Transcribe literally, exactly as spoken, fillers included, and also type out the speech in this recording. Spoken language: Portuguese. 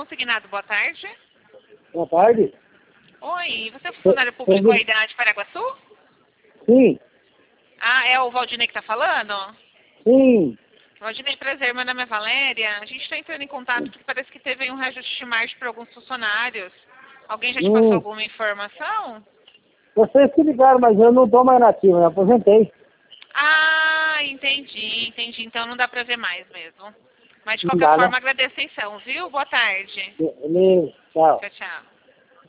consignado, boa tarde. Boa tarde. Oi, você é funcionário público aí da de Paraguaçu? Sim, Ah, é o Valdinei que tá falando? sim. Valdinei, prazer, meu nome é Valéria. A gente está entrando em contato porque parece que teve um reajuste de margem para alguns funcionários. Alguém já te passou Hum. alguma informação? Vocês que ligaram, mas eu não estou mais nativo, eu aposentei. Ah, entendi, entendi. Então não dá para ver mais mesmo. Mas de Não qualquer dá, né? forma, agradeço a atenção, viu? Boa tarde. Beleza, tchau. Tchau, tchau.